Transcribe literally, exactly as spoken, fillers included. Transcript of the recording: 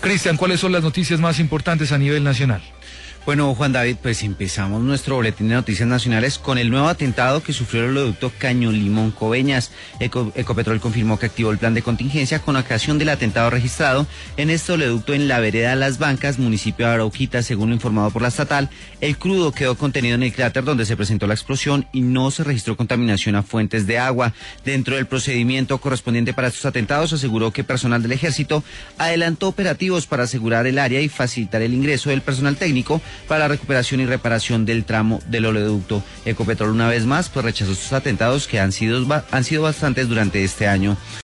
Cristian, ¿cuáles son las noticias más importantes a nivel nacional? Bueno, Juan David, pues empezamos nuestro boletín de noticias nacionales con el nuevo atentado que sufrió el oleoducto Caño Limón Coveñas. Eco, Ecopetrol confirmó que activó el plan de contingencia con ocasión del atentado registrado en este oleoducto en la vereda Las Bancas, municipio de Arauquita, según lo informado por la estatal. El crudo quedó contenido en el cráter donde se presentó la explosión y no se registró contaminación a fuentes de agua. Dentro del procedimiento correspondiente para estos atentados, aseguró que personal del ejército adelantó operativos para asegurar el área y facilitar el ingreso del personal técnico para la recuperación y reparación del tramo del oleoducto. Ecopetrol una vez más pues rechazó estos atentados que han sido, han sido bastantes durante este año.